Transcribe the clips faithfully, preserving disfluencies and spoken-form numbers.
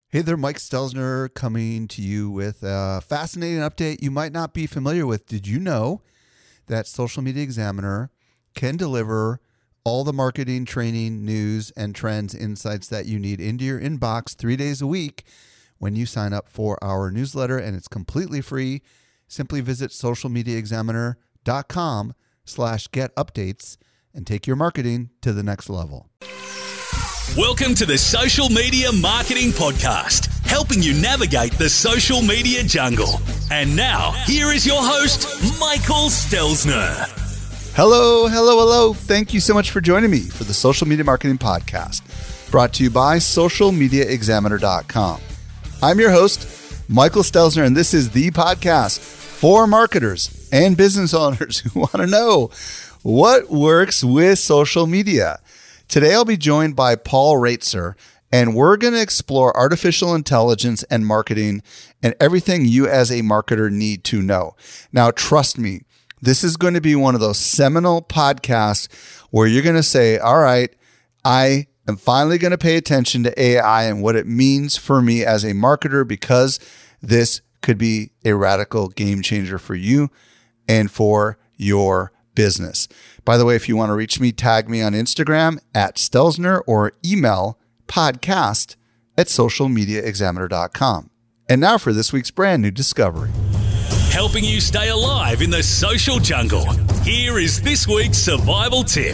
Hey there, Mike Stelzner coming to you with a fascinating update you might not be familiar with. Did you know that Social Media Examiner can deliver all the marketing, training, news, and trends insights that you need into your inbox three days a week when you sign up for our newsletter, and it's completely free. Simply visit socialmediaexaminer.com slash get updates and take your marketing to the next level. Welcome to the Social Media Marketing Podcast, helping you navigate the social media jungle. And now, here is your host, Michael Stelzner. Hello, hello, hello. Thank you so much for joining me for the Social Media Marketing Podcast, brought to you by social media examiner dot com. I'm your host, Michael Stelzner, and this is the podcast for marketers and business owners who want to know what works with social media. Today, I'll be joined by Paul Raetzer, and we're going to explore artificial intelligence and marketing and everything you as a marketer need to know. Now, trust me, this is going to be one of those seminal podcasts where you're going to say, all right, I am finally going to pay attention to A I and what it means for me as a marketer, because this could be a radical game changer for you and for your business. By the way, if you want to reach me, tag me on Instagram at Stelzner or email podcast at social media examiner dot com. And now for this week's brand new discovery. Helping you stay alive in the social jungle. Here is this week's survival tip.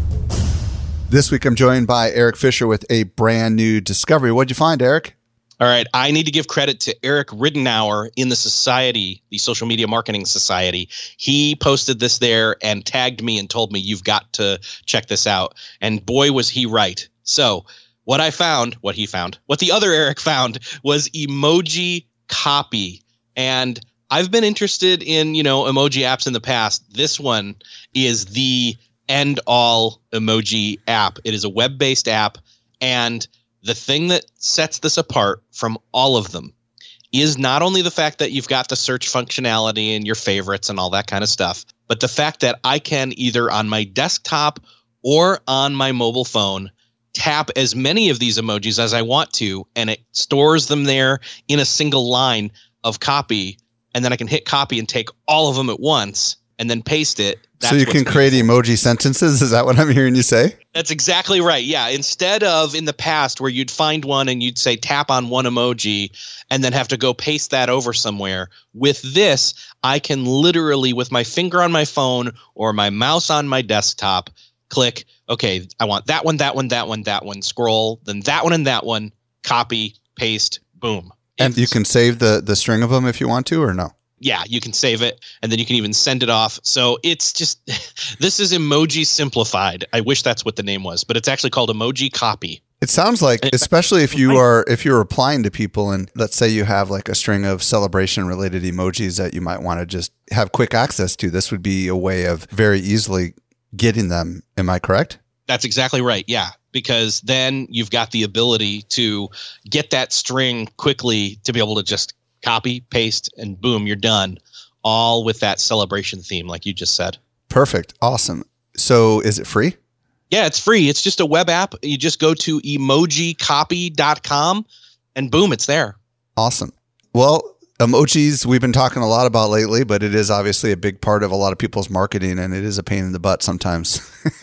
This week, I'm joined by Eric Fisher with a brand new discovery. What'd you find, Eric? All right. I need to give credit to Eric Ridenour in the society, the Social Media Marketing Society. He posted this there and tagged me and told me, you've got to check this out. And boy, was he right. So what I found, what he found, what the other Eric found was emoji copy. And I've been interested in, you know, emoji apps in the past. This one is the end all emoji app. It is a web-based app, and the thing that sets this apart from all of them is not only the fact that you've got the search functionality and your favorites and all that kind of stuff, but the fact that I can either on my desktop or on my mobile phone tap as many of these emojis as I want to, and it stores them there in a single line of copy, and then I can hit copy and take all of them at once and then paste it. That's so you can create emoji sentences? Is that what I'm hearing you say? That's exactly right. Yeah. Instead of in the past where you'd find one and you'd say tap on one emoji and then have to go paste that over somewhere, with this, I can literally, with my finger on my phone or my mouse on my desktop, click, okay, I want that one, that one, that one, that one, scroll, then that one and that one, copy, paste, boom. And it's, you can save the, the string of them if you want to, or no? Yeah, you can save it, and then you can even send it off. So it's just, this is emoji simplified. I wish that's what the name was, but it's actually called emoji copy. It sounds like, especially if you are, if you're replying to people, and let's say you have like a string of celebration related emojis that you might want to just have quick access to, this would be a way of very easily getting them. Am I correct? That's exactly right. Yeah. Because then you've got the ability to get that string quickly to be able to just copy, paste, and boom, you're done. All with that celebration theme, like you just said. Perfect. Awesome. So is it free? Yeah, it's free. It's just a web app. You just go to emoji copy dot com and boom, it's there. Awesome. Well, emojis we've been talking a lot about lately, but it is obviously a big part of a lot of people's marketing, and it is a pain in the butt sometimes.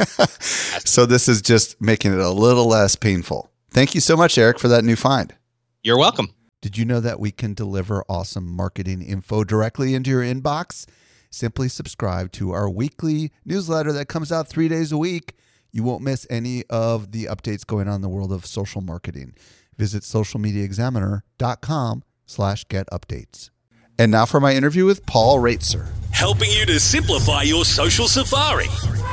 So this is just making it a little less painful. Thank you so much, Eric, for that new find. You're welcome. Did you know that we can deliver awesome marketing info directly into your inbox? Simply subscribe to our weekly newsletter that comes out three days a week. You won't miss any of the updates going on in the world of social marketing. Visit social media examiner dot com slash get updates. And now for my interview with Paul Raetzer. Helping you to simplify your social safari.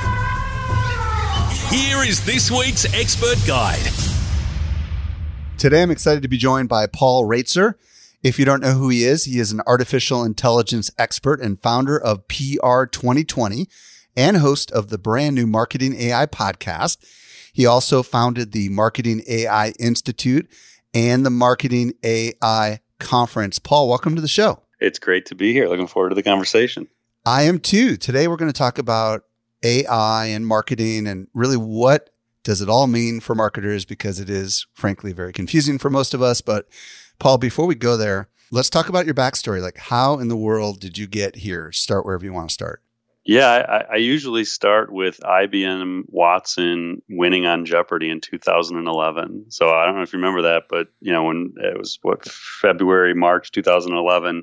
Here is this week's expert guide. Today, I'm excited to be joined by Paul Raetzer. If you don't know who he is, he is an artificial intelligence expert and founder of P R twenty twenty and host of the brand new Marketing A I podcast. He also founded the Marketing A I Institute and the Marketing A I Conference. Paul, welcome to the show. It's great to be here. Looking forward to the conversation. I am too. Today, we're going to talk about A I and marketing and really what does it all mean for marketers? Because it is, frankly, very confusing for most of us. But Paul, before we go there, let's talk about your backstory. Like, how in the world did you get here? Start wherever you want to start. Yeah, I, I usually start with I B M Watson winning on Jeopardy in two thousand eleven. So I don't know if you remember that, but you know, when it was what February, March two thousand eleven,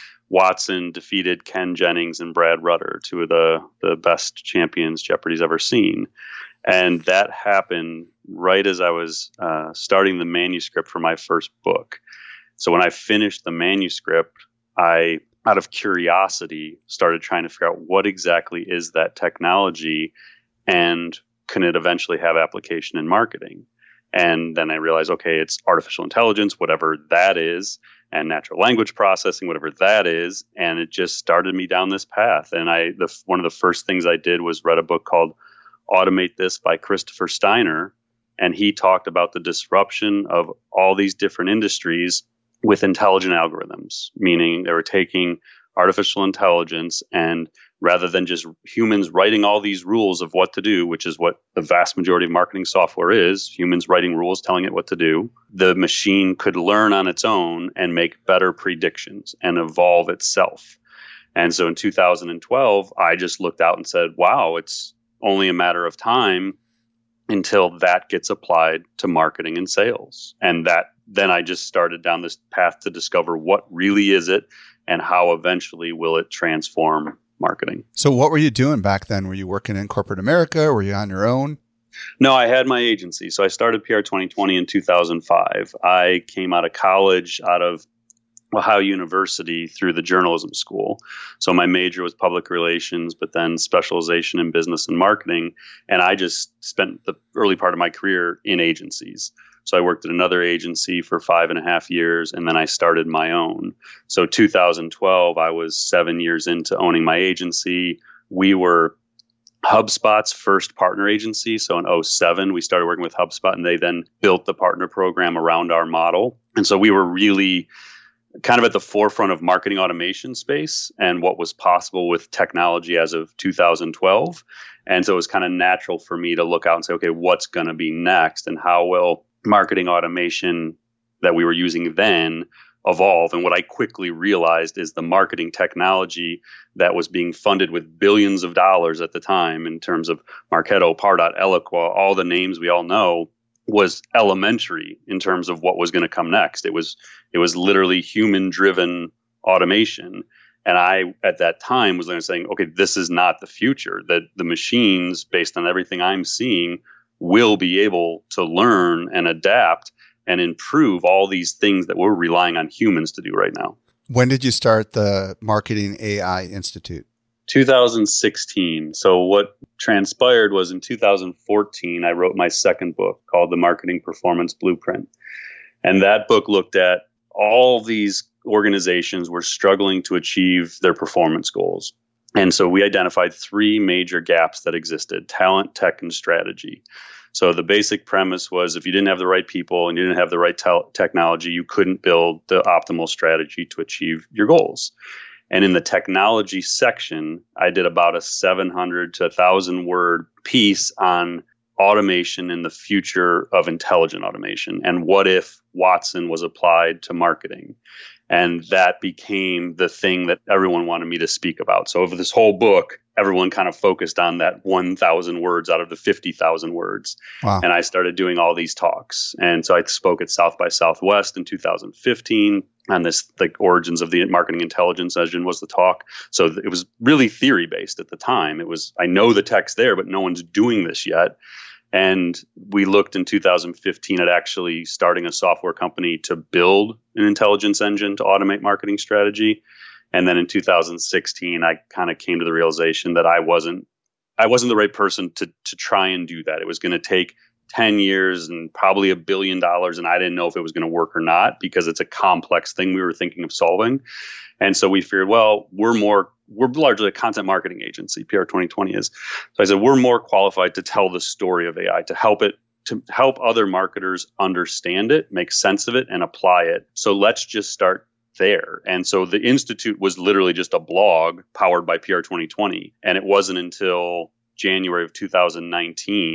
Watson defeated Ken Jennings and Brad Rutter, two of the the best champions Jeopardy's ever seen. And that happened right as I was uh, starting the manuscript for my first book. So when I finished the manuscript, I out of curiosity, started trying to figure out what exactly is that technology and can it eventually have application in marketing? And then I realized, okay, it's artificial intelligence, whatever that is, and natural language processing, whatever that is. And it just started me down this path. And I, the, one of the first things I did was read a book called Automate This by Christopher Steiner. And he talked about the disruption of all these different industries with intelligent algorithms, meaning they were taking artificial intelligence and rather than just humans writing all these rules of what to do, which is what the vast majority of marketing software is, humans writing rules, telling it what to do, the machine could learn on its own and make better predictions and evolve itself. And so in two thousand twelve, I just looked out and said, wow, it's only a matter of time until that gets applied to marketing and sales. And that then I just started down this path to discover what really is it and how eventually will it transform marketing. So what were you doing back then? Were you working in corporate America? Were you on your own? No, I had my agency. So I started P R twenty twenty in two thousand five. I came out of college, out of Ohio University through the journalism school. So my major was public relations, but then specialization in business and marketing. And I just spent the early part of my career in agencies. So I worked at another agency for five and a half years, and then I started my own. So two thousand twelve, I was seven years into owning my agency. We were HubSpot's first partner agency. So in oh seven, we started working with HubSpot, and they then built the partner program around our model. And so we were really kind of at the forefront of marketing automation space and what was possible with technology as of two thousand twelve. And so it was kind of natural for me to look out and say, okay, what's going to be next and how will marketing automation that we were using then evolve? And what I quickly realized is the marketing technology that was being funded with billions of dollars at the time in terms of Marketo, Pardot, Eloqua, all the names we all know, was elementary in terms of what was going to come next. It was it was literally human-driven automation. And I, at that time, was saying, okay, this is not the future. That the machines, based on everything I'm seeing, will be able to learn and adapt and improve all these things that we're relying on humans to do right now. When did you start the Marketing A I Institute? two thousand sixteen. So what transpired was in two thousand fourteen, I wrote my second book called The Marketing Performance Blueprint. And that book looked at all these organizations were struggling to achieve their performance goals. And so we identified three major gaps that existed: talent, tech, and strategy. So the basic premise was if you didn't have the right people and you didn't have the right te- technology, you couldn't build the optimal strategy to achieve your goals. And in the technology section, I did about a seven hundred to one thousand word piece on automation and the future of intelligent automation. And what if Watson was applied to marketing? And that became the thing that everyone wanted me to speak about. So over this whole book, everyone kind of focused on that one thousand words out of the fifty thousand words. Wow. And I started doing all these talks. And so I spoke at South by Southwest in two thousand fifteen on this, like, origins of the marketing intelligence engine was the talk. So it was really theory based at the time. It was, I know the tech's there, but no one's doing this yet. And we looked in two thousand fifteen at actually starting a software company to build an intelligence engine to automate marketing strategy. And then in two thousand sixteen, I kind of came to the realization that I wasn't, I wasn't the right person to to try and do that. It was going to take ten years and probably a billion dollars. And I didn't know if it was going to work or not because it's a complex thing we were thinking of solving. And so we figured, well, we're more, we're largely a content marketing agency, P R twenty twenty is. So I said, we're more qualified to tell the story of A I, to help it, to help other marketers understand it, make sense of it, and apply it. So let's just start there. And so the Institute was literally just a blog powered by P R twenty twenty. And it wasn't until January of two thousand nineteen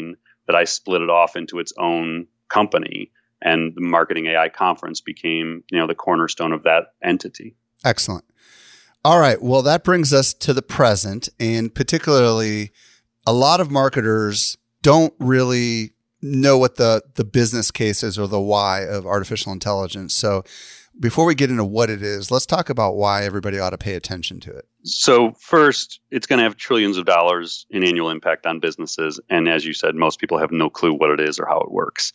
that I split it off into its own company. And the Marketing A I Conference became, you know, the cornerstone of that entity. Excellent. All right. Well, that brings us to the present, and particularly a lot of marketers don't really know what the, the business case is or the why of artificial intelligence. So before we get into what it is, let's talk about why everybody ought to pay attention to it. So first, it's going to have trillions of dollars in annual impact on businesses. And as you said, most people have no clue what it is or how it works.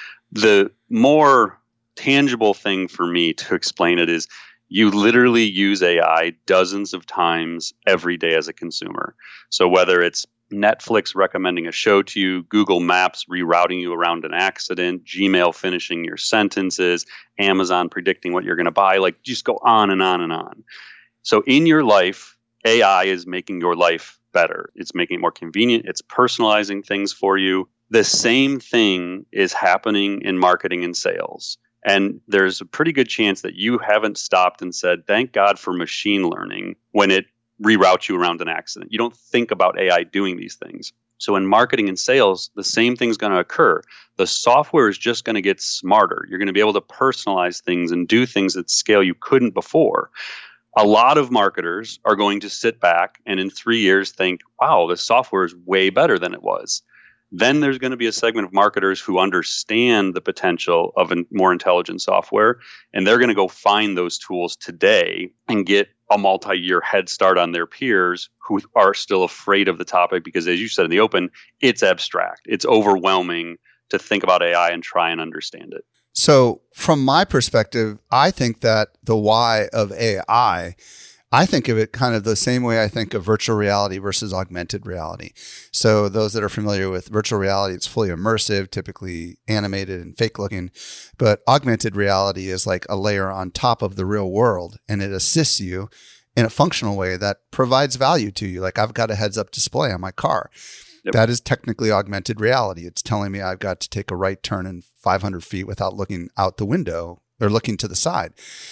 The more tangible thing for me to explain it is you literally use A I dozens of times every day as a consumer. So whether it's Netflix recommending a show to you, Google Maps rerouting you around an accident, Gmail finishing your sentences, Amazon predicting what you're going to buy, like just go on and on and on. So in your life, A I is making your life better. It's making it more convenient. It's personalizing things for you. The same thing is happening in marketing and sales. And there's a pretty good chance that you haven't stopped and said, thank God for machine learning when it reroutes you around an accident. You don't think about A I doing these things. So in marketing and sales, the same thing's going to occur. The software is just going to get smarter. You're going to be able to personalize things and do things at scale you couldn't before. A lot of marketers are going to sit back and in three years think, wow, this software is way better than it was. Then there's going to be a segment of marketers who understand the potential of a more intelligent software, and they're going to go find those tools today and get a multi-year head start on their peers who are still afraid of the topic because, as you said in the open, it's abstract. It's overwhelming to think about A I and try and understand it. So from my perspective, I think that the why of A I, I think of it kind of the same way I think of virtual reality versus augmented reality. So those that are familiar with virtual reality, it's fully immersive, typically animated and fake looking. But augmented reality is like a layer on top of the real world, and it assists you in a functional way that provides value to you. Like I've got a heads up display on my car. Yep. That is technically augmented reality. It's telling me I've got to take a right turn in five hundred feet without looking out the window or looking to the side.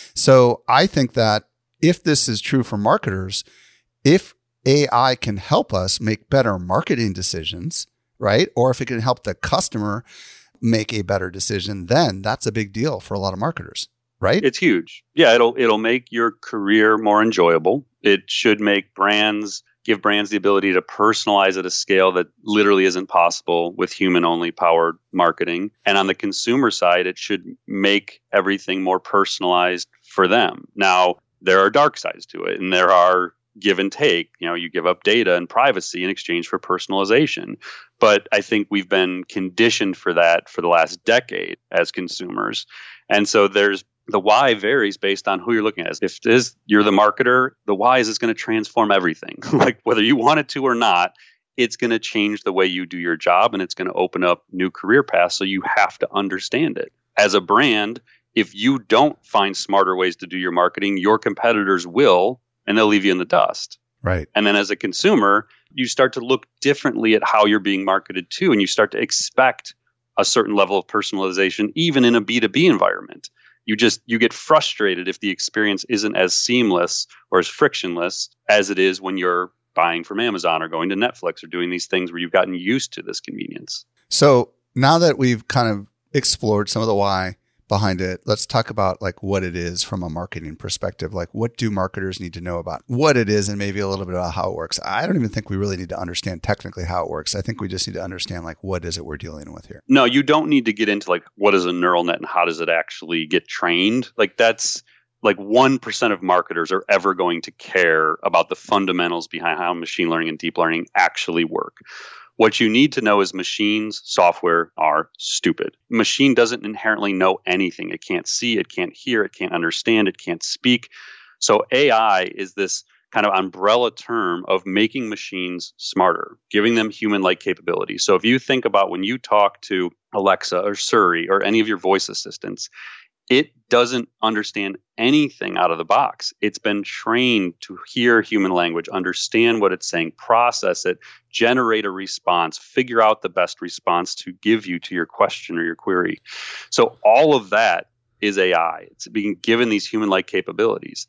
So I think that if this is true for marketers, if A I can help us make better marketing decisions, right? Or if it can help the customer make a better decision, then that's a big deal for a lot of marketers, right? It's huge. Yeah, it'll it'll make your career more enjoyable. It should make brands give brands the ability to personalize at a scale that literally isn't possible with human-only powered marketing. And on the consumer side, it should make everything more personalized for them. Now, there are dark sides to it, and there are give and take. You know, you give up data and privacy in exchange for personalization. But I think we've been conditioned for that for the last decade as consumers. And so there's the why varies based on who you're looking at. If it is, you're the marketer, the why is it's going to transform everything. Like whether you want it to or not, it's going to change the way you do your job, and it's going to open up new career paths. So you have to understand it. As a brand, if you don't find smarter ways to do your marketing, your competitors will, and they'll leave you in the dust. Right. And then as a consumer, you start to look differently at how you're being marketed to, and you start to expect a certain level of personalization, even in a B two B environment. You just, you get frustrated if the experience isn't as seamless or as frictionless as it is when you're buying from Amazon or going to Netflix or doing these things where you've gotten used to this convenience. So now that we've kind of explored some of the why behind it, let's talk about like what it is from a marketing perspective. Like what do marketers need to know about what it is and maybe a little bit about how it works? I don't even think we really need to understand technically how it works. I think we just need to understand like what is it we're dealing with here. No, you don't need to get into like what is a neural net and how does it actually get trained? Like that's like one percent of marketers are ever going to care about the fundamentals behind how machine learning and deep learning actually work. What you need to know is machines, software are stupid. Machine doesn't inherently know anything. It can't see, it can't hear, it can't understand, it can't speak. So A I is this kind of umbrella term of making machines smarter, giving them human-like capabilities. So if you think about when you talk to Alexa or Siri or any of your voice assistants, it doesn't understand anything out of the box. It's been trained to hear human language, understand what it's saying, process it, generate a response, figure out the best response to give you to your question or your query. So all of that is A I. It's being given these human-like capabilities.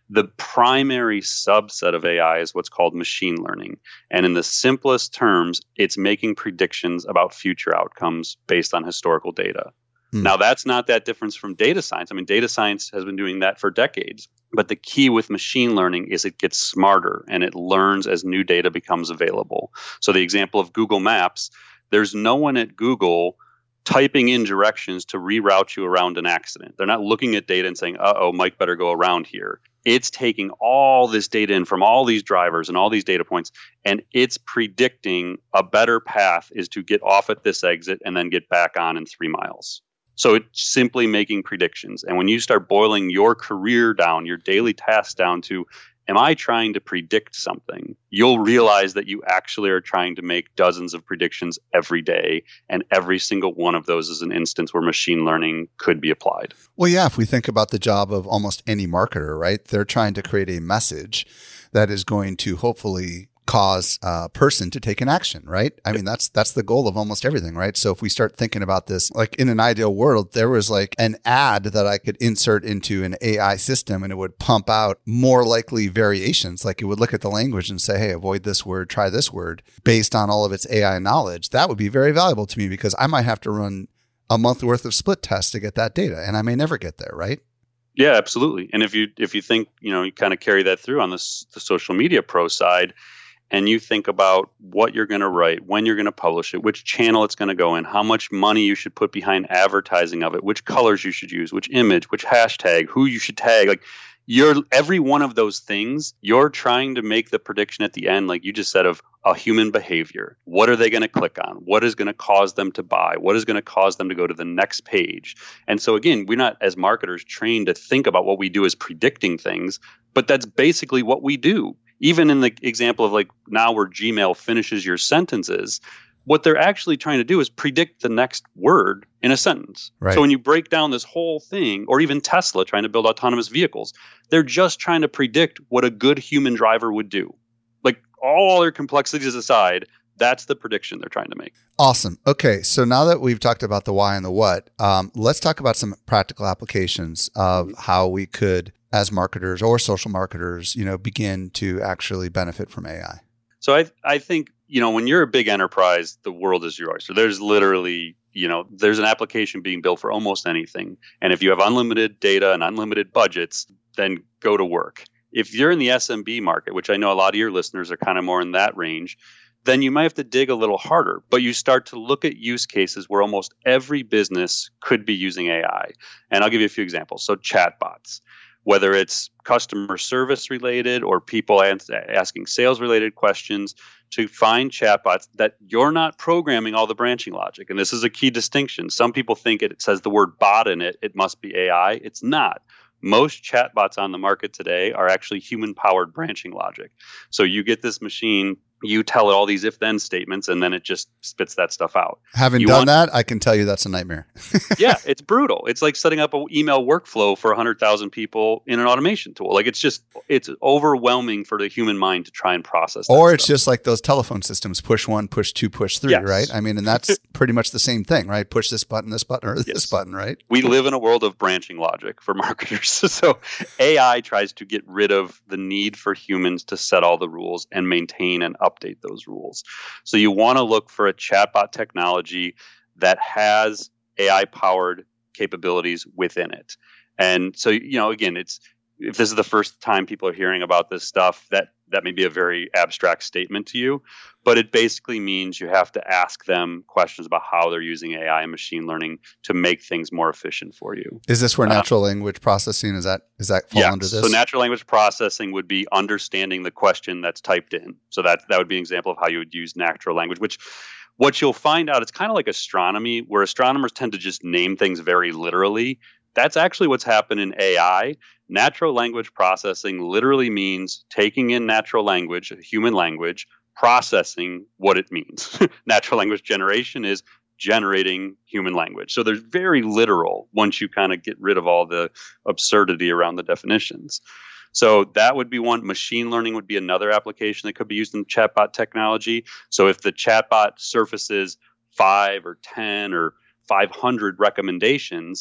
The primary subset of A I is what's called machine learning. And in the simplest terms, it's making predictions about future outcomes based on historical data. Hmm. Now, that's not that different from data science. I mean, data science has been doing that for decades. But the key with machine learning is it gets smarter and it learns as new data becomes available. So the example of Google Maps, there's no one at Google typing in directions to reroute you around an accident. They're not looking at data and saying, uh-oh, Mike better go around here. It's taking all this data in from all these drivers and all these data points, and it's predicting a better path is to get off at this exit and then get back on in three miles. So it's simply making predictions. And when you start boiling your career down, your daily tasks down to, am I trying to predict something? You'll realize that you actually are trying to make dozens of predictions every day. And every single one of those is an instance where machine learning could be applied. Well, yeah, if we think about the job of almost any marketer, right? They're trying to create a message that is going to hopefully cause a person to take an action, right? I mean, that's that's the goal of almost everything, right? So if we start thinking about this, like in an ideal world, there was like an ad that I could insert into an A I system and it would pump out more likely variations. Like it would look at the language and say, hey, avoid this word, try this word based on all of its A I knowledge. That would be very valuable to me because I might have to run a month worth of split tests to get that data and I may never get there, right? Yeah, absolutely. And if you if you think, you know, you kind of carry that through on this, the social media pro side, and you think about what you're going to write, when you're going to publish it, which channel it's going to go in, how much money you should put behind advertising of it, which colors you should use, which image, which hashtag, who you should tag, like you're every one of those things, you're trying to make the prediction at the end, like you just said, of a human behavior. What are they going to click on? What is going to cause them to buy? What is going to cause them to go to the next page? And so again, we're not as marketers trained to think about what we do as predicting things, but that's basically what we do. Even in the example of like now where Gmail finishes your sentences, what they're actually trying to do is predict the next word in a sentence. Right. So when you break down this whole thing, or even Tesla trying to build autonomous vehicles, they're just trying to predict what a good human driver would do. Like all their complexities aside, that's the prediction they're trying to make. Awesome. Okay. So now that we've talked about the why and the what, um, let's talk about some practical applications of mm-hmm. how we could, as marketers or social marketers, you know, begin to actually benefit from A I. So I I think, you know, when you're a big enterprise, the world is your oyster. There's literally, you know, there's an application being built for almost anything. And if you have unlimited data and unlimited budgets, then go to work. If you're in the S M B market, which I know a lot of your listeners are kind of more in that range, then you might have to dig a little harder. But you start to look at use cases where almost every business could be using A I. And I'll give you a few examples. So chatbots. Whether it's customer service related or people asking sales related questions, to find chatbots that you're not programming all the branching logic. And this is a key distinction. Some people think it says the word bot in it, it must be A I. It's not. Most chatbots on the market today are actually human powered branching logic. So you get this machine, you tell it all these if-then statements, and then it just spits that stuff out. Having you done want, that, I can tell you that's a nightmare. Yeah, it's brutal. It's like setting up an email workflow for one hundred thousand people in an automation tool. Like it's just, it's overwhelming for the human mind to try and process that Or it's stuff. just like those telephone systems, push one, push two, push three, Yes. right? I mean, and that's pretty much the same thing, right? Push this button, this button, or this Yes. button, right? We live in a world of branching logic for marketers. So A I tries to get rid of the need for humans to set all the rules and maintain and update those rules. So you want to look for a chatbot technology that has A I-powered capabilities within it. And so, you know, again, it's if this is the first time people are hearing about this stuff, that that may be a very abstract statement to you, but it basically means you have to ask them questions about how they're using A I and machine learning to make things more efficient for you. Is this where Uh, natural language processing, is that, is that fall yeah, under this? so natural language processing would be understanding the question that's typed in. So that that would be an example of how you would use natural language, which what you'll find out, it's kind of like astronomy, where astronomers tend to just name things very literally. That's actually what's happened in A I. Natural language processing literally means taking in natural language, human language, processing what it means. Natural language generation is generating human language. So there's very literal once you kind of get rid of all the absurdity around the definitions. So that would be one. Machine learning would be another application that could be used in chatbot technology. So if the chatbot surfaces five or ten or five hundred recommendations,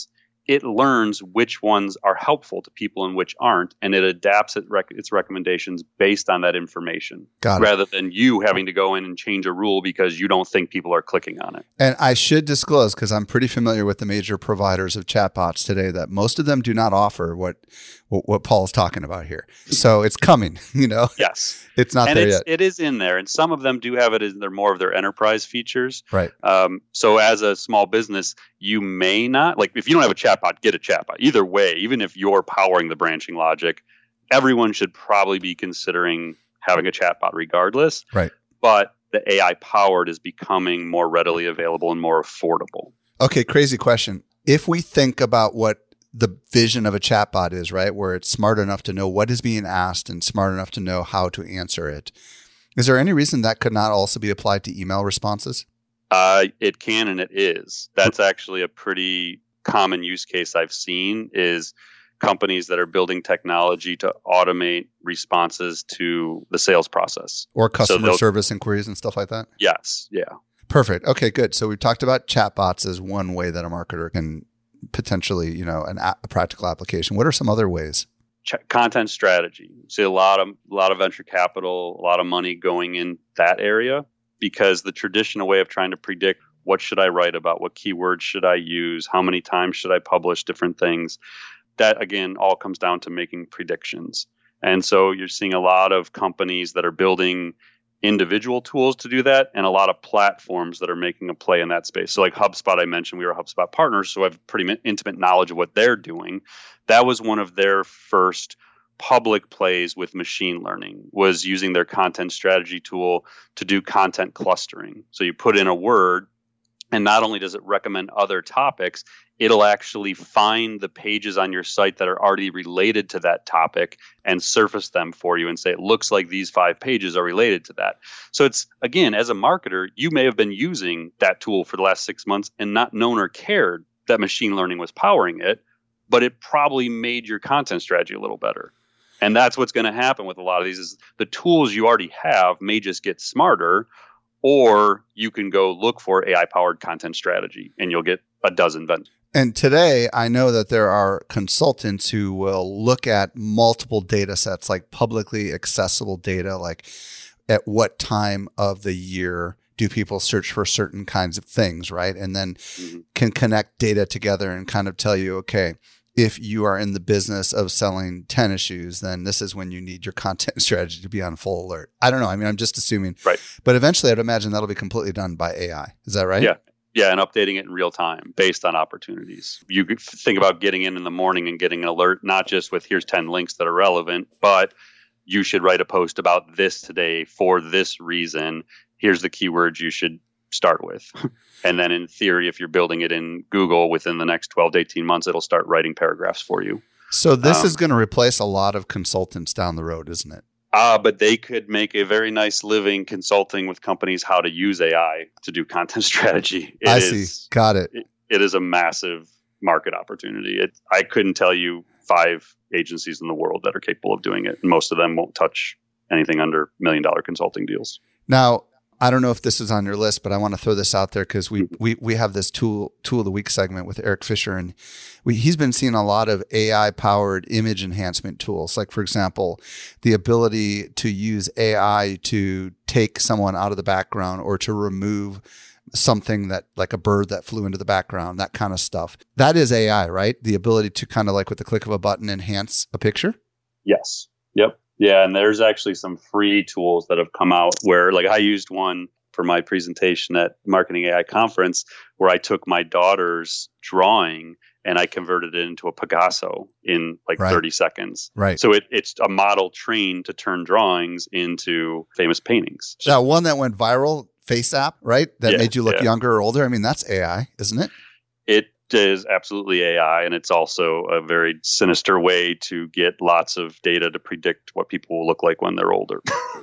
it learns which ones are helpful to people and which aren't, and it adapts it rec- its recommendations based on that information, Got it. rather than you having to go in and change a rule because you don't think people are clicking on it. And I should disclose, because I'm pretty familiar with the major providers of chatbots today, that most of them do not offer what what, what Paul's talking about here. So it's coming, you know? Yes. It's not and there it's, yet. it is in there, and some of them do have it as they're more of their enterprise features. Right. Um, so as a small business, you may not, like if you don't have a chatbot, get a chatbot. Either way, even if you're powering the branching logic, everyone should probably be considering having a chatbot regardless. Right. But the A I powered is becoming more readily available and more affordable. Okay, crazy question. If we think about what the vision of a chatbot is, right, where it's smart enough to know what is being asked and smart enough to know how to answer it, is there any reason that could not also be applied to email responses? Uh, it can and it is. That's actually a pretty common use case I've seen is companies that are building technology to automate responses to the sales process. Or customer So service inquiries and stuff like that? Yes. Yeah. Perfect. Okay, good. So we've talked about chatbots as one way that a marketer can potentially, you know, an a, a practical application. What are some other ways? Ch- content strategy. See a lot of a lot of venture capital, a lot of money going in that area because the traditional way of trying to predict what should I write about, what keywords should I use, how many times should I publish different things, that again all comes down to making predictions. And so you're seeing a lot of companies that are building individual tools to do that and a lot of platforms that are making a play in that space. So like HubSpot, I mentioned we were HubSpot partners, so I have pretty intimate knowledge of what they're doing. That was one of their first public plays with machine learning, was using their content strategy tool to do content clustering. So you put in a word, and not only does it recommend other topics, it'll actually find the pages on your site that are already related to that topic and surface them for you and say, it looks like these five pages are related to that. So it's, again, as a marketer, you may have been using that tool for the last six months and not known or cared that machine learning was powering it, but it probably made your content strategy a little better. And that's what's going to happen with a lot of these is the tools you already have may just get smarter, or you can go look for A I-powered content strategy, and you'll get a dozen vendors. And today, I know that there are consultants who will look at multiple data sets, like publicly accessible data, like at what time of the year do people search for certain kinds of things, right? And then mm-hmm. can connect data together and kind of tell you, okay, if you are in the business of selling tennis shoes, then this is when you need your content strategy to be on full alert. I don't know. I mean, I'm just assuming. Right. But eventually, I'd imagine that'll be completely done by A I. Is that right? Yeah. Yeah, and updating it in real time based on opportunities. You think about getting in in the morning and getting an alert, not just with here's ten links that are relevant, but you should write a post about this today for this reason. Here's the keywords you should start with. And then in theory, if you're building it in Google within the next twelve to eighteen months, it'll start writing paragraphs for you. So this um, is going to replace a lot of consultants down the road, isn't it? Uh, but they could make a very nice living consulting with companies how to use A I to do content strategy. It I is, see. Got it. it. It is a massive market opportunity. It, I couldn't tell you five agencies in the world that are capable of doing it. Most of them won't touch anything under million dollar consulting deals. Now, I don't know if this is on your list, but I want to throw this out there because we, we we have this tool tool of the week segment with Eric Fisher, and we, he's been seeing a lot of A I powered image enhancement tools. Like, for example, the ability to use A I to take someone out of the background or to remove something that like a bird that flew into the background, that kind of stuff. That is A I, right? The ability to kind of like with the click of a button enhance a picture? Yes. Yep. Yeah, and there's actually some free tools that have come out where, like, I used one for my presentation at Marketing A I Conference where I took my daughter's drawing and I converted it into a Picasso in like right. thirty seconds. Right. So it, it's a model trained to turn drawings into famous paintings. That one that went viral, Face App, right? That yeah, made you look yeah. younger or older. I mean, that's A I, isn't it? It is absolutely A I, and it's also a very sinister way to get lots of data to predict what people will look like when they're older.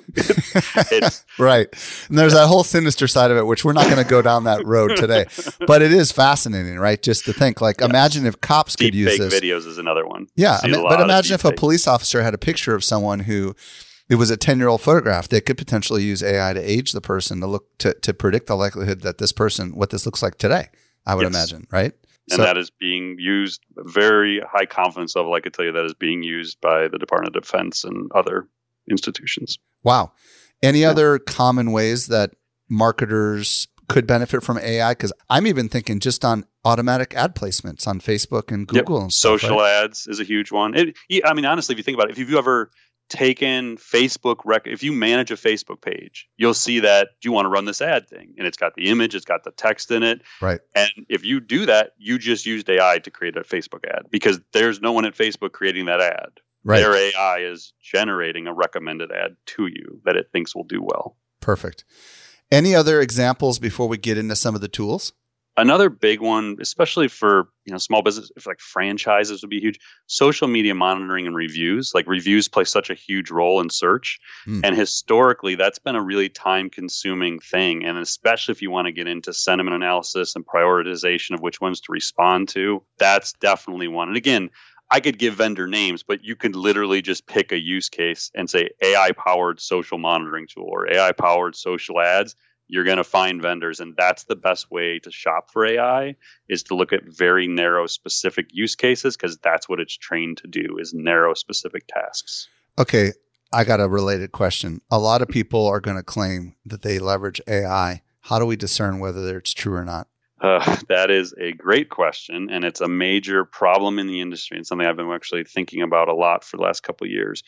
it's, right. And there's that whole sinister side of it, which we're not going to go down that road today. But it is fascinating, right? Just to think, like, yes. imagine if cops Deep could use fake this. videos is another one. Yeah, I mean, but imagine if a fake. police officer had a picture of someone who it was a ten-year-old photograph. They could potentially use A I to age the person to look to, to predict the likelihood that this person, what this looks like today, I would yes. imagine, right? And So- that is being used, very high confidence level, I could tell you, that is being used by the Department of Defense and other institutions. Wow. Any other common ways that marketers could benefit from A I? Because I'm even thinking just on automatic ad placements on Facebook and Google Yep. and stuff. Social right? ads is a huge one. It, I mean, honestly, if you think about it, if you've ever taken Facebook, rec- if you manage a Facebook page, you'll see that you want to run this ad thing, and it's got the image, it's got the text in it. Right. And if you do that, you just used A I to create a Facebook ad because there's no one at Facebook creating that ad. Right. Their A I is generating a recommended ad to you that it thinks will do well. Perfect. Any other examples before we get into some of the tools? Another big one, especially for you know small business, if like franchises would be huge. Social media monitoring and reviews, like reviews play such a huge role in search, Hmm. and historically that's been a really time-consuming thing. And especially if you want to get into sentiment analysis and prioritization of which ones to respond to, that's definitely one. And again, I could give vendor names, but you could literally just pick a use case and say A I-powered social monitoring tool or A I-powered social ads. You're going to find vendors, and that's the best way to shop for A I is to look at very narrow, specific use cases because that's what it's trained to do is narrow, specific tasks. Okay. I got a related question. A lot of people are going to claim that they leverage A I. How do we discern whether it's true or not? Uh, that is a great question, and it's a major problem in the industry and something I've been actually thinking about a lot for the last couple of years.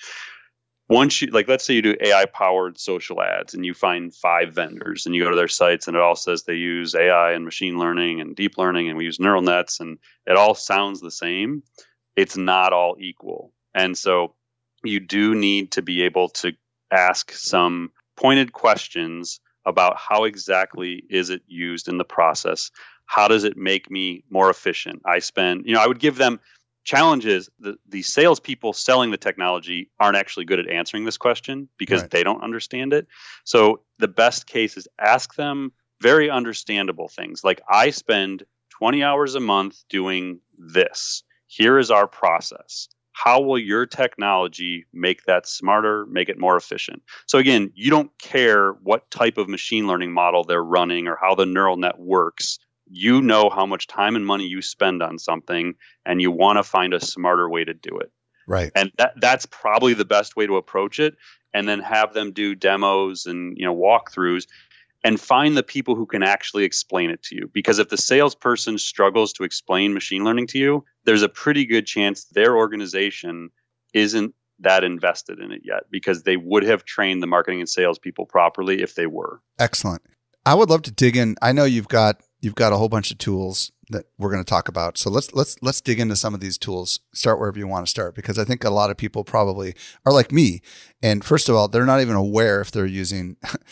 Once you, like, let's say you do A I-powered social ads and you find five vendors and you go to their sites and it all says they use A I and machine learning and deep learning and we use neural nets and it all sounds the same. It's not all equal. And so you do need to be able to ask some pointed questions about how exactly is it used in the process? How does it make me more efficient? I spend, you know, I would give them challenges. The, the salespeople selling the technology aren't actually good at answering this question because Right. they don't understand it. So the best case is ask them very understandable things like, I spend twenty hours a month doing this. Here is our process. How will your technology make that smarter, make it more efficient? So again, you don't care what type of machine learning model they're running or how the neural net works. You know how much time and money you spend on something, and you want to find a smarter way to do it. Right. And that that's probably the best way to approach it. And then have them do demos and you know walkthroughs, and find the people who can actually explain it to you. Because if the salesperson struggles to explain machine learning to you, there's a pretty good chance their organization isn't that invested in it yet, because they would have trained the marketing and sales people properly if they were. Excellent. I would love to dig in. I know you've got you've got a whole bunch of tools that we're going to talk about. So let's let's let's dig into some of these tools. Start wherever you want to start, because I think a lot of people probably are like me. And first of all, they're not even aware if they're using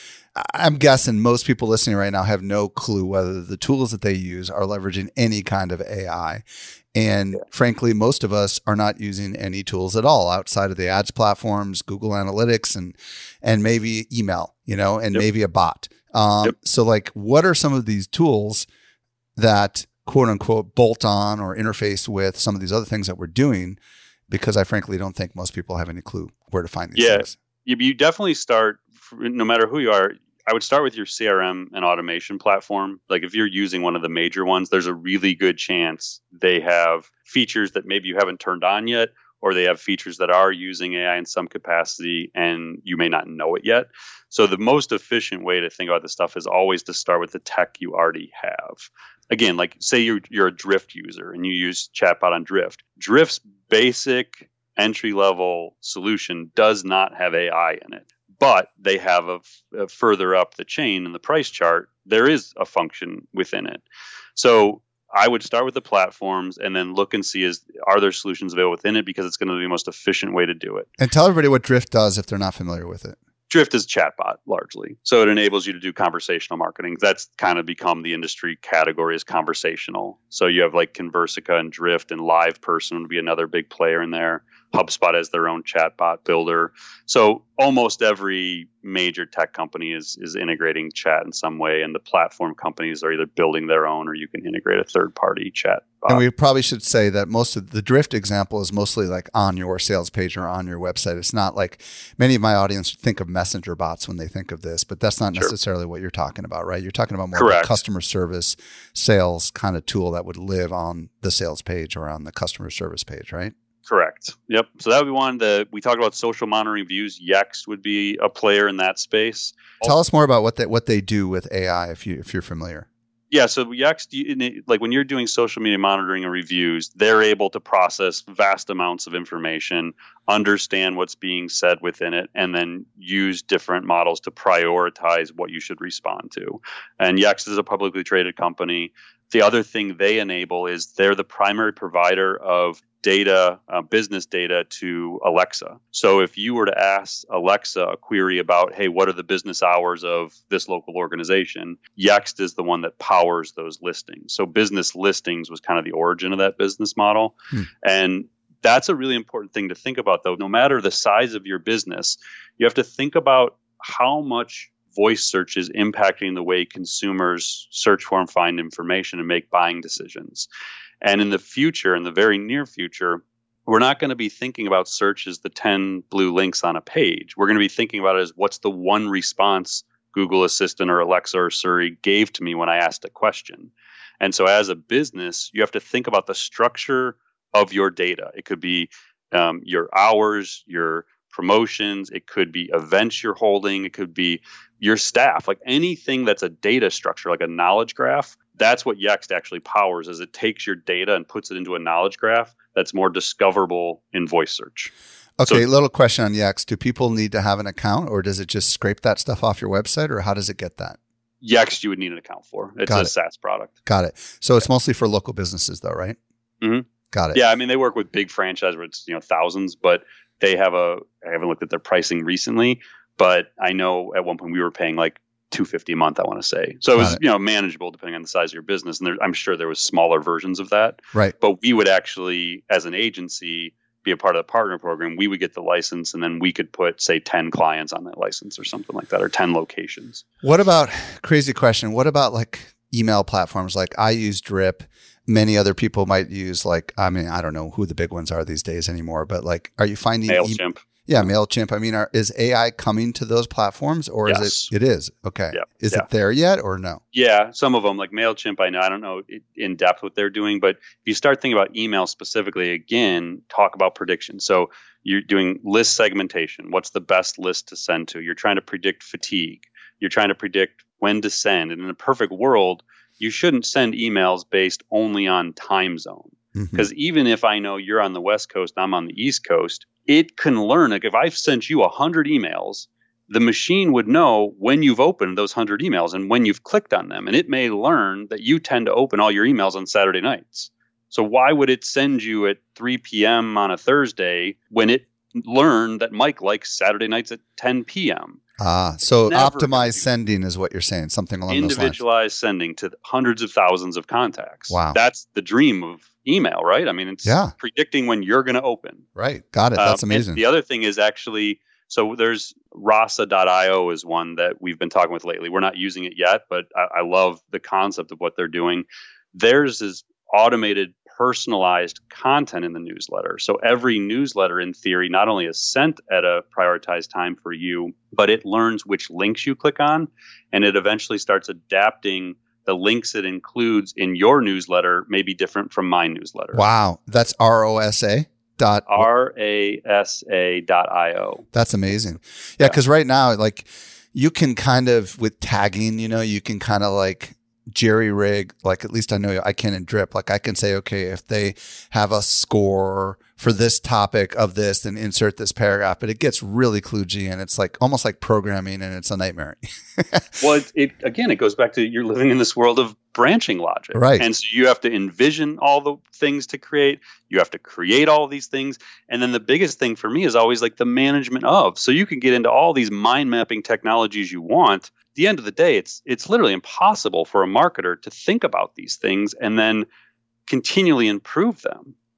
I'm guessing most people listening right now have no clue whether the tools that they use are leveraging any kind of A I. And yeah. frankly, most of us are not using any tools at all outside of the ads platforms, Google Analytics, and and maybe email, you know, and yep. maybe a bot. Um, yep. So like, what are some of these tools that quote unquote bolt on or interface with some of these other things that we're doing? Because I frankly don't think most people have any clue where to find these yeah. things. You, you definitely start, no matter who you are, I would start with your C R M and automation platform. Like if you're using one of the major ones, there's a really good chance they have features that maybe you haven't turned on yet, or they have features that are using A I in some capacity and you may not know it yet. So the most efficient way to think about this stuff is always to start with the tech you already have. Again, like say you're, you're a Drift user and you use chatbot on Drift. Drift's basic entry-level solution does not have A I in it. But they have a, a further up the chain in the price chart, there is a function within it. So I would start with the platforms and then look and see is are there solutions available within it, because it's going to be the most efficient way to do it. And tell everybody what Drift does if they're not familiar with it. Drift is chatbot largely. So it enables you to do conversational marketing. That's kind of become the industry category is conversational. So you have like Conversica and Drift, and LivePerson would be another big player in there. HubSpot has their own chatbot builder. So almost every major tech company is is integrating chat in some way, and the platform companies are either building their own or you can integrate a third-party chat bot. And we probably should say that most of the Drift example is mostly like on your sales page or on your website. It's not like many of my audience think of messenger bots when they think of this, but that's not Sure. necessarily what you're talking about, right? You're talking about more Correct. of a customer service sales kind of tool that would live on the sales page or on the customer service page, right? Correct. Yep. So that would be one. The we talked about social monitoring views. Yext would be a player in that space. Tell us more about what they what they do with A I if you if you're familiar. Yeah. So Yext, you- like when you're doing social media monitoring and reviews, they're able to process vast amounts of information, understand what's being said within it, and then use different models to prioritize what you should respond to. And Yext is a publicly traded company. The other thing they enable is they're the primary provider of data, uh, business data to Alexa. So if you were to ask Alexa a query about, hey, what are the business hours of this local organization? Yext is the one that powers those listings. So business listings was kind of the origin of that business model. Hmm. And that's a really important thing to think about, though. No matter the size of your business, you have to think about how much voice search is impacting the way consumers search for and find information and make buying decisions. And in the future, in the very near future, we're not going to be thinking about search as the ten blue links on a page. We're going to be thinking about it as what's the one response Google Assistant or Alexa or Siri gave to me when I asked a question. And so as a business, you have to think about the structure of your data. It could be um, your hours, your promotions, it could be events you're holding, it could be your staff, like anything that's a data structure, like a knowledge graph. That's what Yext actually powers, is it takes your data and puts it into a knowledge graph that's more discoverable in voice search. Okay, So- little question on Yext. Do people need to have an account, or does it just scrape that stuff off your website, or how does it get that? Yext you would need an account for. It's Got a it. SaaS product. Got it. So it's mostly for local businesses though, right? Mhm. Got it. Yeah, I mean they work with big franchises where it's you know thousands, but they have a. I haven't looked at their pricing recently, but I know at one point we were paying like two hundred fifty dollars a month, I want to say. So it Got was it. you know manageable depending on the size of your business, and there, I'm sure there was smaller versions of that. Right. But we would actually, as an agency, be a part of the partner program. We would get the license, and then we could put say ten clients on that license or something like that, or ten locations. What about, crazy question, what about like email platforms? Like I use Drip. Many other people might use like, I mean, I don't know who the big ones are these days anymore, but like, are you finding? MailChimp. E- yeah, MailChimp. I mean, are, is A I coming to those platforms, or Yes. is it, it is? Okay. Yeah. Is Yeah. it there yet or no? Yeah, some of them like MailChimp, I know, I don't know in depth what they're doing, but if you start thinking about email specifically, again, talk about prediction. So you're doing list segmentation. What's the best list to send to? You're trying to predict fatigue. You're trying to predict when to send. And in a perfect world, you shouldn't send emails based only on time zone. Mhm. Because even if I know you're on the West Coast, I'm on the East Coast, it can learn. Like if I've sent you one hundred emails, the machine would know when you've opened those one hundred emails and when you've clicked on them. And it may learn that you tend to open all your emails on Saturday nights. So why would it send you at three p.m. on a Thursday when it learned that Mike likes Saturday nights at ten p.m.? Ah, so Never gonna optimized do- sending is what you're saying, something along those lines. Individualized sending to hundreds of thousands of contacts. Wow. That's the dream of email, right? I mean, it's Yeah. predicting when you're going to open. Right. Got it. That's Um, and amazing. the other thing is actually, so there's Rasa dot io is one that we've been talking with lately. We're not using it yet, but I, I love the concept of what they're doing. Theirs is automated, personalized content in the newsletter. So every newsletter, in theory, not only is sent at a prioritized time for you, but it learns which links you click on, and it eventually starts adapting the links it includes in your newsletter may be different from my newsletter. Wow. That's R O S A dot. R A S A dot I O. That's amazing. Yeah. Cause right now, like you can kind of, with tagging, you know, you can kind of like jerry rig, like at least I know I can in Drip. Like I can say, okay, if they have a score for this topic of this, then insert this paragraph, but it gets really kludgy and it's like almost like programming and it's a nightmare. Well, it, it again, it goes back to you're living in this world of branching logic. Right. And so you have to envision all the things to create. You have to create all these things. And then the biggest thing for me is always like the management of. So you can get into all these mind mapping technologies you want. At the end of the day, it's it's literally impossible for a marketer to think about these things and then continually improve them.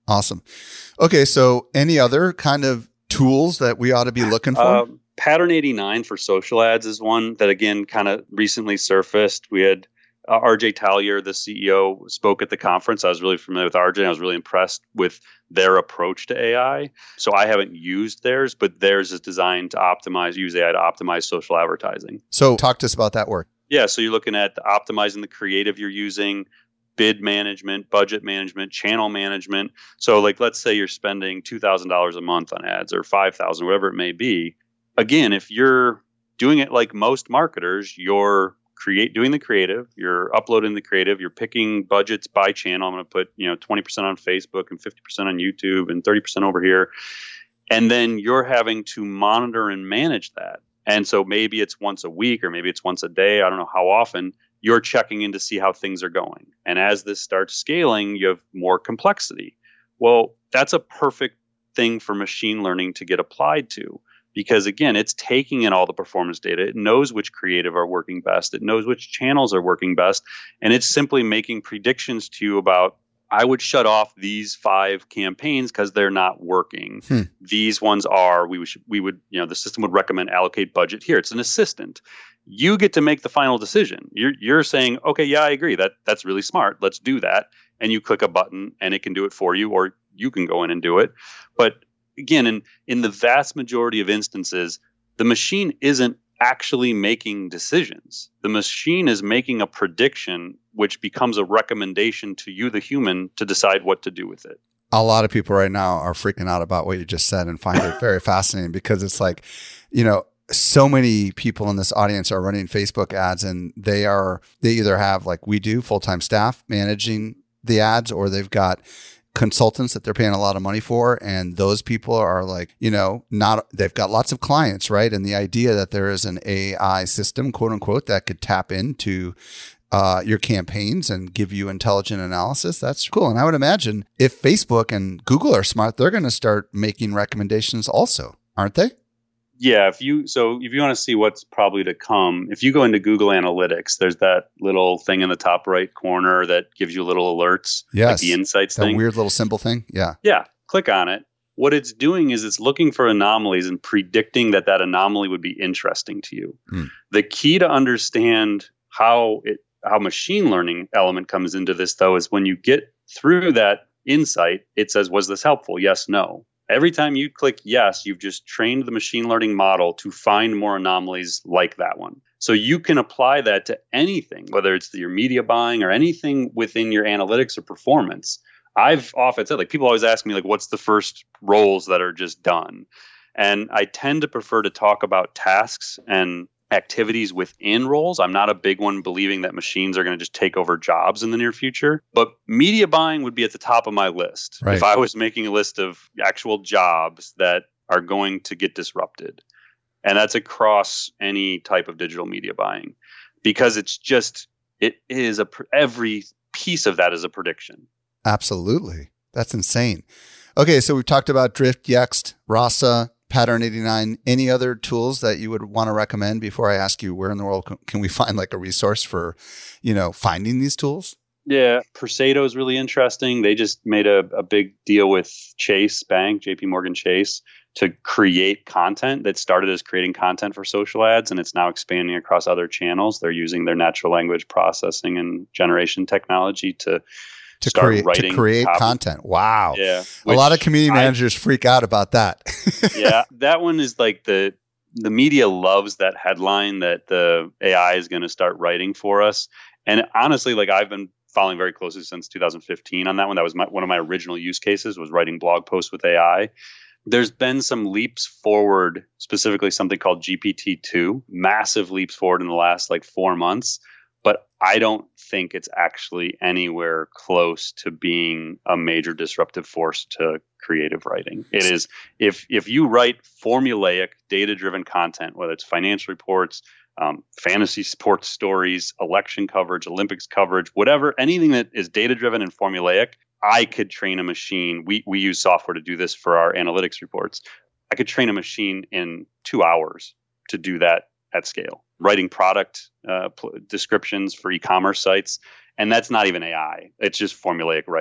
Awesome. Okay. So any other kind of tools that we ought to be looking for? Um, Pattern eighty-nine for social ads is one that, again, kind of recently surfaced. We had uh, R J Tallier, the C E O, spoke at the conference. I was really familiar with R J. And I was really impressed with their approach to A I. So I haven't used theirs, but theirs is designed to optimize, use A I to optimize social advertising. So talk to us about that work. Yeah. So you're looking at optimizing the creative you're using, bid management, budget management, channel management. So like, let's say you're spending two thousand dollars a month on ads or five thousand dollars, whatever it may be. Again, if you're doing it like most marketers, you're create doing the creative, you're uploading the creative, you're picking budgets by channel. I'm going to put, you know, twenty percent on Facebook and fifty percent on YouTube and thirty percent over here. And then you're having to monitor and manage that. And so maybe it's once a week or maybe it's once a day. I don't know how often you're checking in to see how things are going. And as this starts scaling, you have more complexity. Well, that's a perfect thing for machine learning to get applied to. Because again, it's taking in all the performance data. It knows which creative are working best. It knows which channels are working best. And it's simply making predictions to you about, I would shut off these five campaigns because they're not working. Hmm. These ones are, we would, we would, you know, the system would recommend allocate budget here. It's an assistant. You get to make the final decision. You're, you're saying, okay, yeah, I agree. That that's really smart. Let's do that. And you click a button and it can do it for you, or you can go in and do it. But again, in, in the vast majority of instances, the machine isn't actually making decisions. The machine is making a prediction, which becomes a recommendation to you, the human, to decide what to do with it. A lot of people right now are freaking out about what you just said and find it very fascinating because it's like, you know, so many people in this audience are running Facebook ads and they are, they either have, like we do, full-time staff managing the ads, or they've got consultants that they're paying a lot of money for. And those people are like, you know, not, they've got lots of clients, right? And the idea that there is an A I system, quote unquote, that could tap into uh, your campaigns and give you intelligent analysis, that's cool. And I would imagine if Facebook and Google are smart, they're going to start making recommendations also, aren't they? Yeah, if you so if you want to see what's probably to come, if you go into Google Analytics, there's that little thing in the top right corner that gives you little alerts, yes, like the insights that thing. Weird little symbol thing. Yeah. Yeah. Click on it. What it's doing is it's looking for anomalies and predicting that that anomaly would be interesting to you. Hmm. The key to understand how it how machine learning element comes into this, though, is when you get through that insight, it says, was this helpful? Yes, no. Every time you click yes, you've just trained the machine learning model to find more anomalies like that one. So you can apply that to anything, whether it's your media buying or anything within your analytics or performance. I've often said, like, people always ask me, like, what's the first roles that are just done? And I tend to prefer to talk about tasks and activities within roles. I'm not a big one believing that machines are going to just take over jobs in the near future, but media buying would be at the top of my list. Right. If I was making a list of actual jobs that are going to get disrupted. And that's across any type of digital media buying, because it's just, it is a, every piece of that is a prediction. Absolutely. That's insane. Okay. So we've talked about Drift, Yext, Rasa, Pattern eighty-nine. Any other tools that you would want to recommend before I ask you where in the world can we find like a resource for, you know, finding these tools? Yeah, Presado is really interesting. They just made a, a big deal with Chase Bank, J P Morgan Chase, to create content that started as creating content for social ads, and it's now expanding across other channels. They're using their natural language processing and generation technology to To Start create, writing to create copy. content. Wow. Yeah. A lot of community managers I, freak out about that. Yeah. That one is like the, the media loves that headline that the A I is going to start writing for us. And honestly, like I've been following very closely since two thousand fifteen on that one. That was my, one of my original use cases, was writing blog posts with A I. There's been some leaps forward, specifically something called G P T two, massive leaps forward in the last like four months. But I don't think it's actually anywhere close to being a major disruptive force to creative writing. It is, if if you write formulaic, data-driven content, whether it's financial reports, um, fantasy sports stories, election coverage, Olympics coverage, whatever, anything that is data-driven and formulaic, I could train a machine. We we use software to do this for our analytics reports. I could train a machine in two hours to do that at scale, writing product uh, pl- descriptions for e-commerce sites. And that's not even A I. It's just formulaic writing.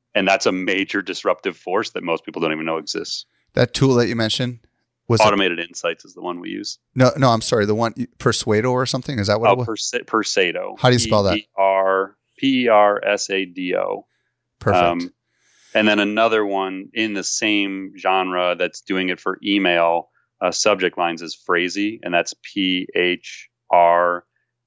and that's a major disruptive force that most people don't even know exists. That tool that you mentioned was Automated it, Insights is the one we use. No, no, I'm sorry. The one Persuado or something. Is that what oh, it was? Persa- Persado. How do you spell that? P E R P E R S A D O. Perfect. Um, and then another one in the same genre that's doing it for email uh, subject lines is Phrasee, and that's P H R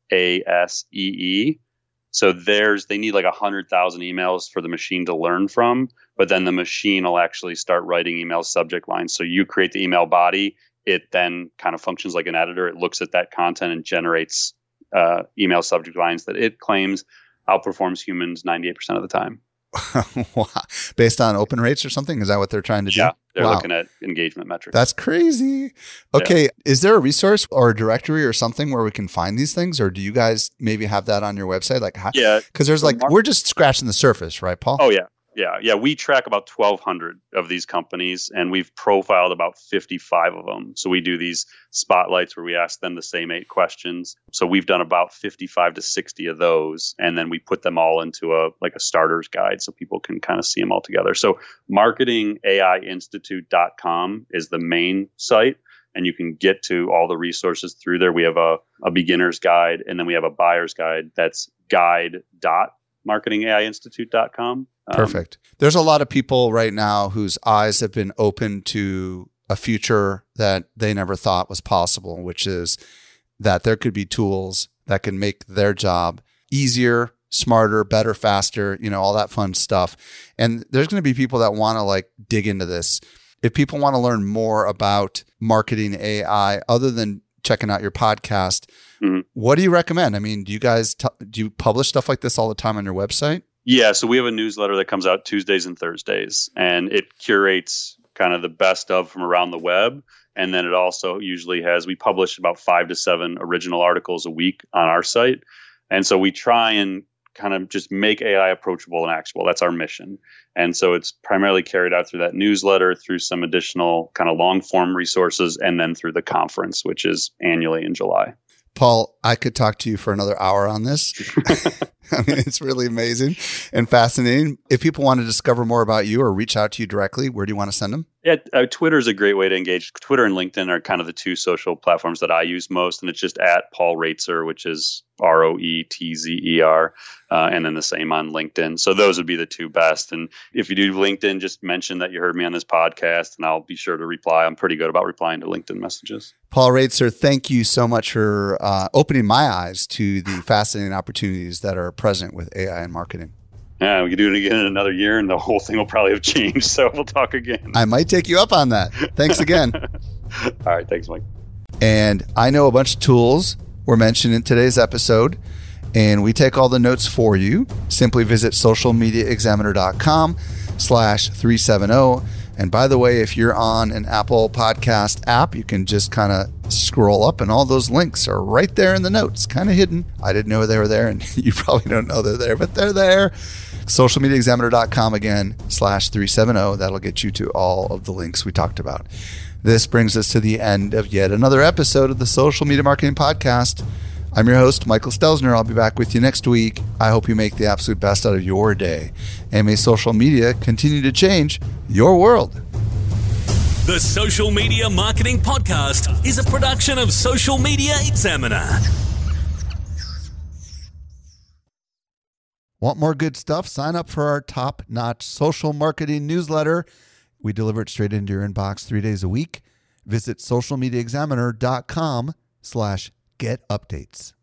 A S E E. So there's they need like a hundred thousand emails for the machine to learn from, but then the machine will actually start writing email subject lines. So you create the email body, it then kind of functions like an editor. It looks at that content and generates uh, email subject lines that it claims outperforms humans ninety-eight percent of the time. Wow. Based on open rates or something? Is that what they're trying to do? Yeah, they're Wow. looking at engagement metrics. That's crazy. Okay. Yeah. Is there a resource or a directory or something where we can find these things? Or do you guys maybe have that on your website? Like, how, yeah. Because there's like, we're just scratching the surface, right, Paul? Oh, yeah. Yeah. Yeah. We track about twelve hundred of these companies, and we've profiled about fifty-five of them. So we do these spotlights where we ask them the same eight questions. So we've done about fifty-five to sixty of those. And then we put them all into a, like a starter's guide so people can kind of see them all together. So marketing A I institute dot com is the main site, and you can get to all the resources through there. We have a, a beginner's guide, and then we have a buyer's guide. That's guide dot marketing A I institute dot com. Perfect. There's a lot of people right now whose eyes have been opened to a future that they never thought was possible, which is that there could be tools that can make their job easier, smarter, better, faster, you know, all that fun stuff. And there's going to be people that want to like dig into this. If people want to learn more about marketing A I, other than checking out your podcast, mm-hmm. what do you recommend? I mean, do you guys, t- do you publish stuff like this all the time on your website? Yeah, so we have a newsletter that comes out Tuesdays and Thursdays, and it curates kind of the best of from around the web. And then it also usually has, we publish about five to seven original articles a week on our site. And so we try and kind of just make A I approachable and actionable. That's our mission. And so it's primarily carried out through that newsletter, through some additional kind of long form resources, and then through the conference, which is annually in July. Paul, I could talk to you for another hour on this. I mean, it's really amazing and fascinating. If people want to discover more about you or reach out to you directly, where do you want to send them? Yeah, uh, Twitter is a great way to engage. Twitter and LinkedIn are kind of the two social platforms that I use most, and it's just at Paul Roetzer, which is R O E T Z E R, uh, and then the same on LinkedIn. So those would be the two best. And if you do LinkedIn, just mention that you heard me on this podcast, and I'll be sure to reply. I'm pretty good about replying to LinkedIn messages. Paul Roetzer, thank you so much for uh, opening my eyes to the fascinating opportunities that are present with A I and marketing. Yeah, we can do it again in another year, and the whole thing will probably have changed. So we'll talk again. I might take you up on that. Thanks again. All right. Thanks, Mike. And I know a bunch of tools were mentioned in today's episode, and we take all the notes for you. Simply visit social media examiner dot com slash three seventy. And by the way, if you're on an Apple Podcast app, you can just kind of scroll up, and all those links are right there in the notes, kind of hidden. I didn't know they were there, and you probably don't know they're there, but they're there. social media examiner dot com again, slash three seventy. That'll get you to all of the links we talked about. This brings us to the end of yet another episode of the Social Media Marketing Podcast. I'm your host, Michael Stelzner. I'll be back with you next week. I hope you make the absolute best out of your day. And may social media continue to change your world. The Social Media Marketing Podcast is a production of Social Media Examiner. Want more good stuff? Sign up for our top-notch social marketing newsletter. We deliver it straight into your inbox three days a week. Visit social media examiner dot com slash get updates.